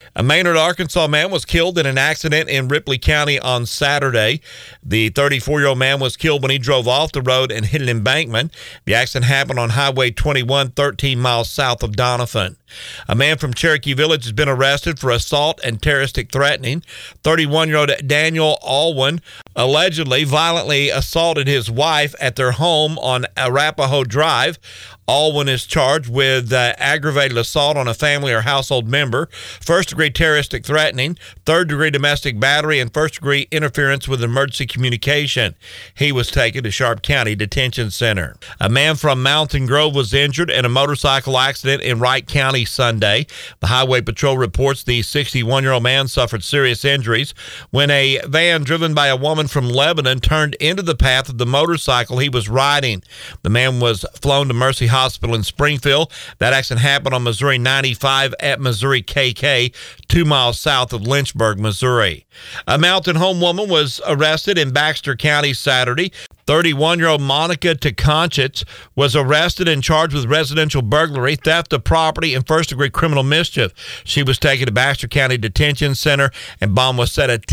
A Maynard, Arkansas man was killed in an accident in Ripley County on Saturday. The 34-year-old man was killed when he drove off the road and hit an embankment. The accident happened on Highway 21, 13 miles south of Doniphan. A man from Cherokee Village has been arrested for assault and terroristic threatening. 31-year-old Daniel Alwyn allegedly violently assaulted his wife at their home on Arapahoe Drive. Alwyn is charged with aggravated assault on a family or household member, first-degree terroristic threatening, third-degree domestic battery, and first-degree interference with emergency communication. He was taken to Sharp County Detention Center. A man from Mountain Grove was injured in a motorcycle accident in Wright County Sunday. The Highway Patrol reports the 61-year-old man suffered serious injuries when a van driven by a woman from Lebanon turned into the path of the motorcycle he was riding. The man was flown to Mercy Hospital in Springfield. That accident happened on Missouri 95 at Missouri KK, 2 miles south of Lynchburg, Missouri. A Mountain Home woman was arrested in Baxter County Saturday. 31-year-old Monica Tkancic was arrested and charged with residential burglary, theft of property, and first-degree criminal mischief. She was taken to Baxter County Detention Center, and bond was set at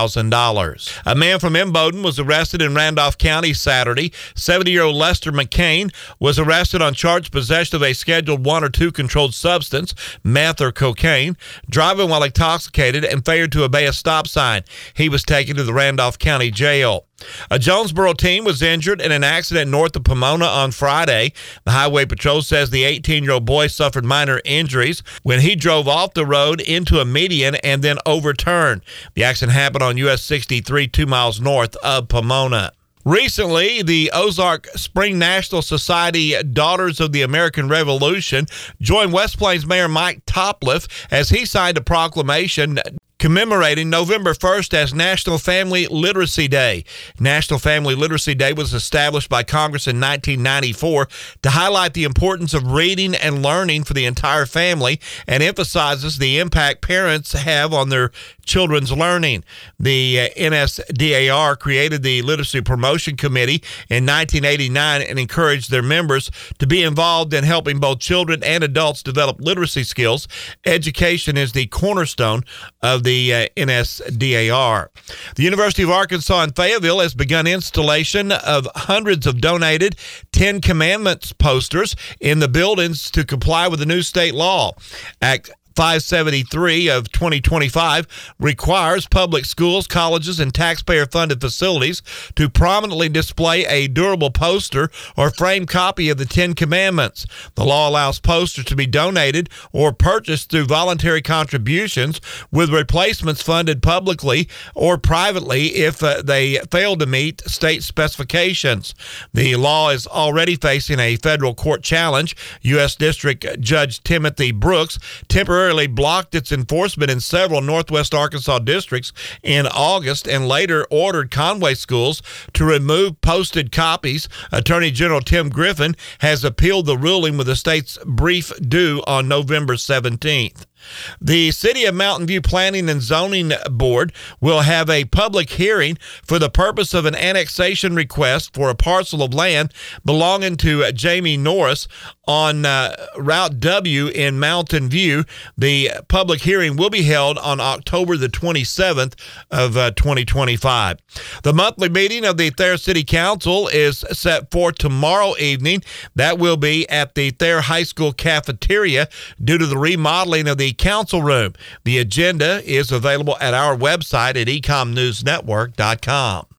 $10,000. A man from Imboden was arrested in Randolph County Saturday. 70-year-old Lester McCain was arrested on charged possession of a Schedule 1 or 2 controlled substance, meth or cocaine, driving while intoxicated, and failure to obey a stop sign. He was taken to the Randolph County Jail. A Jonesboro teen was injured in an accident north of Pomona on Friday. The Highway Patrol says the 18-year-old boy suffered minor injuries when he drove off the road into a median and then overturned. The accident happened on US 63, 2 miles north of Pomona. Recently, the Ozark Spring National Society Daughters of the American Revolution joined West Plains Mayor Mike Topliff as he signed a proclamation commemorating November 1st as National Family Literacy Day. National Family Literacy Day was established by Congress in 1994 to highlight the importance of reading and learning for the entire family and emphasizes the impact parents have on their children's learning. The NSDAR created the Literacy Promotion Committee in 1989 and encouraged their members to be involved in helping both children and adults develop literacy skills. Education is the cornerstone of the NSDAR. The University of Arkansas in Fayetteville has begun installation of hundreds of donated Ten Commandments posters in the buildings to comply with the new state law. Act 573 of 2025 requires public schools, colleges, and taxpayer-funded facilities to prominently display a durable poster or framed copy of the Ten Commandments. The law allows posters to be donated or purchased through voluntary contributions, with replacements funded publicly or privately if they fail to meet state specifications. The law is already facing a federal court challenge. U.S. District Judge Timothy Brooks temporarily blocked its enforcement in several Northwest Arkansas districts in August and later ordered Conway schools to remove posted copies. Attorney General Tim Griffin has appealed the ruling with the state's brief due on November 17th. The City of Mountain View Planning and Zoning Board will have a public hearing for the purpose of an annexation request for a parcel of land belonging to Jamie Norris on Route W in Mountain View. The public hearing will be held on October the 27th of 2025. The monthly meeting of the Thayer City Council is set for tomorrow evening. That will be at the Thayer High School cafeteria due to the remodeling of the council room. The agenda is available at our website at ecomnewsnetwork.com.